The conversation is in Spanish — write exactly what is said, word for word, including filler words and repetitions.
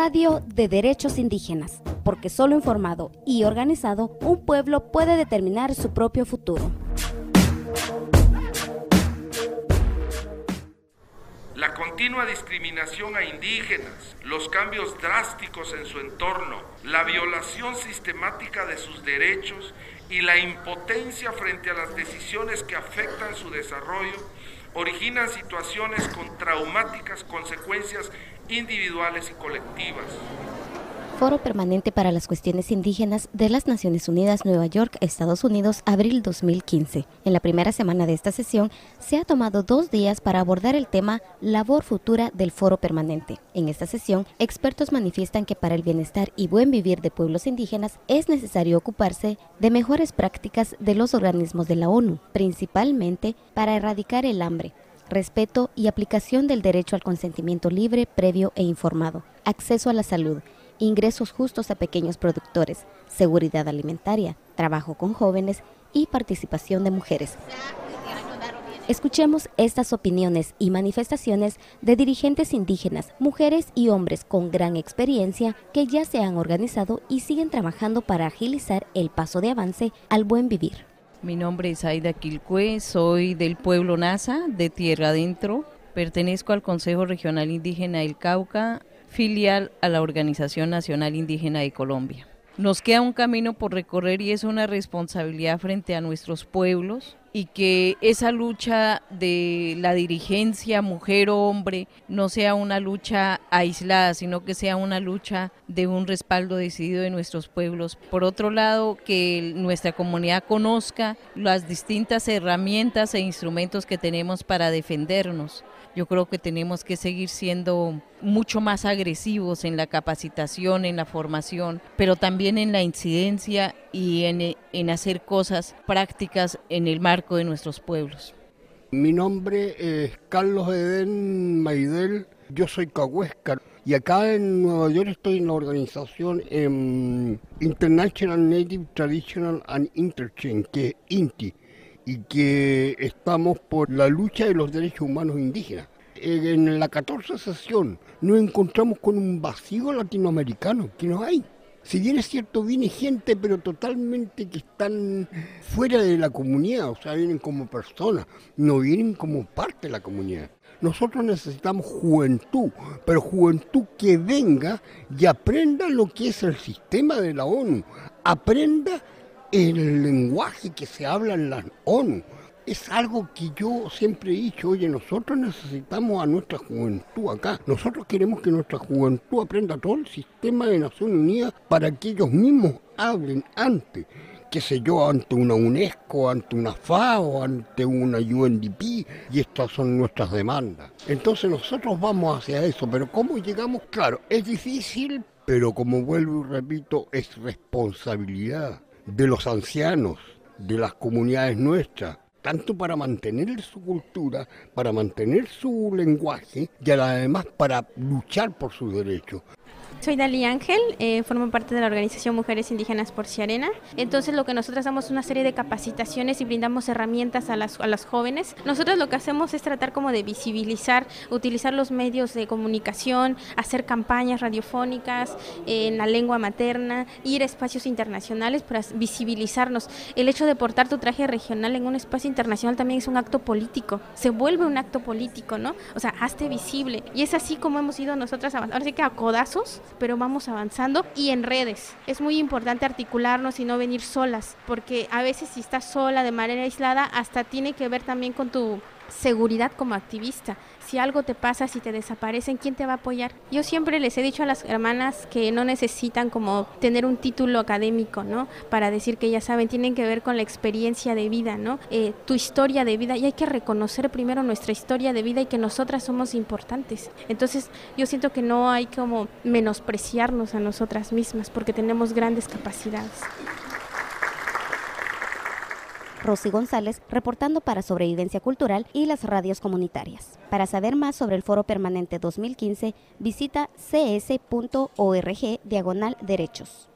Radio de Derechos Indígenas, porque solo informado y organizado, un pueblo puede determinar su propio futuro. La continua discriminación a indígenas, los cambios drásticos en su entorno, la violación sistemática de sus derechos y la impotencia frente a las decisiones que afectan su desarrollo originan situaciones con traumáticas consecuencias individuales y colectivas. Foro Permanente para las Cuestiones Indígenas de las Naciones Unidas, Nueva York, Estados Unidos, abril dos mil quince. En la primera semana de esta sesión se ha tomado dos días para abordar el tema Labor Futura del Foro Permanente. En esta sesión, expertos manifiestan que para el bienestar y buen vivir de pueblos indígenas es necesario ocuparse de mejores prácticas de los organismos de la ONU, principalmente para erradicar el hambre, respeto y aplicación del derecho al consentimiento libre, previo e informado, acceso a la salud, ingresos justos a pequeños productores, seguridad alimentaria, trabajo con jóvenes y participación de mujeres. Escuchemos estas opiniones y manifestaciones de dirigentes indígenas, mujeres y hombres con gran experiencia que ya se han organizado y siguen trabajando para agilizar el paso de avance al buen vivir. Mi nombre es Aida Quilcue, soy del pueblo Nasa, de Tierra Adentro, pertenezco al Consejo Regional Indígena del Cauca, filial a la Organización Nacional Indígena de Colombia. Nos queda un camino por recorrer y es una responsabilidad frente a nuestros pueblos y que esa lucha de la dirigencia mujer o hombre no sea una lucha aislada, sino que sea una lucha de un respaldo decidido de nuestros pueblos. Por otro lado, que nuestra comunidad conozca las distintas herramientas e instrumentos que tenemos para defendernos. Yo creo que tenemos que seguir siendo mucho más agresivos en la capacitación, en la formación, pero también en la incidencia y en, en hacer cosas prácticas en el marco de nuestros pueblos. Mi nombre es Carlos Edén Maidel, yo soy cahuéscar y acá en Nueva York estoy en la organización eh, International Native Traditional and Interchange, que es I N T I. Y que estamos por la lucha de los derechos humanos indígenas. En la catorce sesión nos encontramos con un vacío latinoamericano que no hay. Si bien es cierto, viene gente, pero totalmente que están fuera de la comunidad, o sea, vienen como personas, no vienen como parte de la comunidad. Nosotros necesitamos juventud, pero juventud que venga y aprenda lo que es el sistema de la ONU, aprenda el lenguaje que se habla en la ONU. Es algo que yo siempre he dicho, oye, nosotros necesitamos a nuestra juventud acá. Nosotros queremos que nuestra juventud aprenda todo el sistema de Naciones Unidas para que ellos mismos hablen ante, qué sé yo, ante una UNESCO, ante una FAO, ante una U N D P, y estas son nuestras demandas. Entonces nosotros vamos hacia eso, pero ¿cómo llegamos? Claro, es difícil, pero como vuelvo y repito, es responsabilidad de los ancianos, de las comunidades nuestras, tanto para mantener su cultura, para mantener su lenguaje y además para luchar por sus derechos. Soy Dali Ángel, eh, formo parte de la organización Mujeres Indígenas por Siarena. Entonces lo que nosotros damos es una serie de capacitaciones y brindamos herramientas a las, a las jóvenes. Nosotros lo que hacemos es tratar como de visibilizar, utilizar los medios de comunicación, hacer campañas radiofónicas eh, en la lengua materna, ir a espacios internacionales para visibilizarnos. El hecho de portar tu traje regional en un espacio internacional también es un acto político, se vuelve un acto político, ¿no? O sea, hazte visible. Y es así como hemos ido nosotras avanzando. Ahora sí que a codazos, pero vamos avanzando y en redes. Es muy importante articularnos y no venir solas, porque a veces si estás sola de manera aislada, hasta tiene que ver también con tu seguridad como activista. Si algo te pasa, si te desaparecen, ¿quién te va a apoyar? Yo siempre les he dicho a las hermanas que no necesitan como tener un título académico, ¿no? Para decir que ya saben, tienen que ver con la experiencia de vida, ¿no? Eh, tu historia de vida, y hay que reconocer primero nuestra historia de vida y que nosotras somos importantes. Entonces yo siento que no hay como menospreciarnos a nosotras mismas porque tenemos grandes capacidades. Rosy González, reportando para Sobrevivencia Cultural y las radios comunitarias. Para saber más sobre el Foro Permanente dos mil quince, visita cs punto org diagonal derechos.